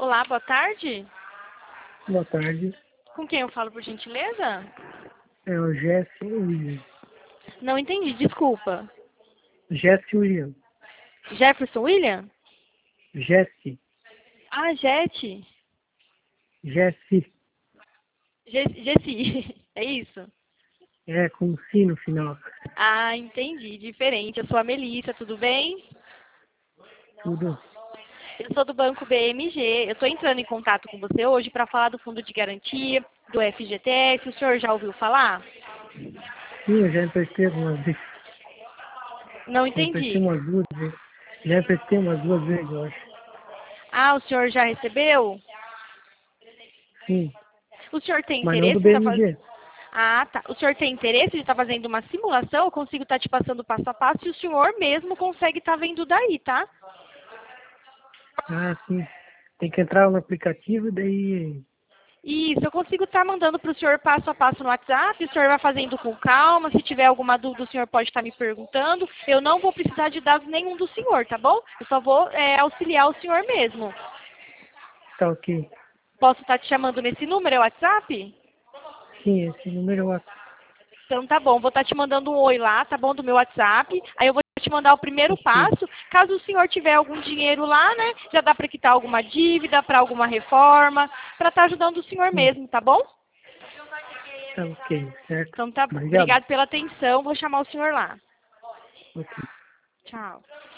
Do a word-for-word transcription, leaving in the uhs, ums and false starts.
Olá, boa tarde. Boa tarde. Com quem eu falo, por gentileza? É o Jesse William. Não entendi, desculpa. Jesse William. Jefferson William? Jesse. Ah, Jete. Jesse. Je- Jessi, é isso? É com si no final. Ah, entendi, diferente. Eu sou a Melissa, tudo bem? Tudo. Eu sou do Banco B M G. Eu estou entrando em contato com você hoje para falar do Fundo de Garantia, do F G T S. O senhor já ouviu falar? Sim, eu já emprestei algumas vezes. Não Já emprestei entendi. umas duas vezes. Já emprestei umas duas vezes, eu acho. Ah, o senhor já recebeu? Sim. O senhor tem Mas não do interesse em estar fazendo... B M G. Ah, tá. O senhor tem interesse de estar fazendo uma simulação? Eu consigo estar te passando passo a passo e o senhor mesmo consegue estar vendo daí, tá? Ah, sim. Tem que entrar no aplicativo e daí. Isso, eu consigo estar mandando para o senhor passo a passo no WhatsApp, o senhor vai fazendo com calma, se tiver alguma dúvida o senhor pode estar me perguntando. Eu não vou precisar de dados nenhum do senhor, tá bom? Eu só vou é, auxiliar o senhor mesmo. Tá ok. Posso estar te chamando nesse número, é o WhatsApp? Sim, esse número é o WhatsApp. Então tá bom, vou estar te mandando um oi lá, tá bom, do meu WhatsApp. Aí eu vou te mandar o primeiro Ok. passo. Caso o senhor tiver algum dinheiro lá, né, já dá para quitar alguma dívida, para alguma reforma, para estar ajudando o senhor Sim. mesmo, tá bom? Tá ok, certo? Então tá bom. Obrigado. Obrigado pela atenção, vou chamar o senhor lá. Ok. Tchau.